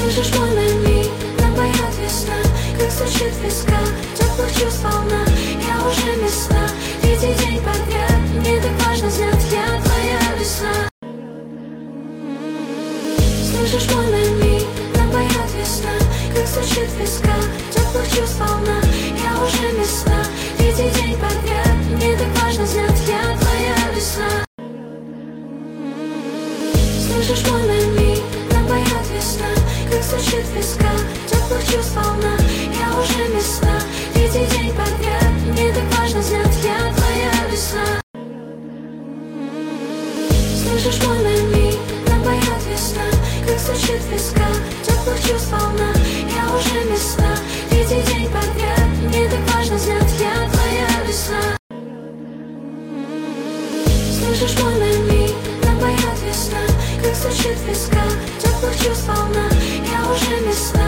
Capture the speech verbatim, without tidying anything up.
Слышишь мой мир, напоет весна, как стучит в висках, теплых чувств волна. Я уже местна, третий день подряд, мне так важно знать, я твоя весна. Слышишь мой мир, напоет весна, как стучит в висках, теплых чувств волна. Я уже местна, третий день подряд, мне так важно знать, я твоя весна. Слышишь мой мир, напоет весна, как стучит в висках, теплых чувств волна. Я уже местна, третий день подряд, мне так важно знать, я твоя весна. Слышишь мой мир, напоет весна, как стучит в висках, теплых чувств волна. Я уже местна, третий день подряд, мне так важно знать, я твоя весна. Слышишь мой мир, напоет весна, как стучит в висках, теплых чувств волна. Я уже местна,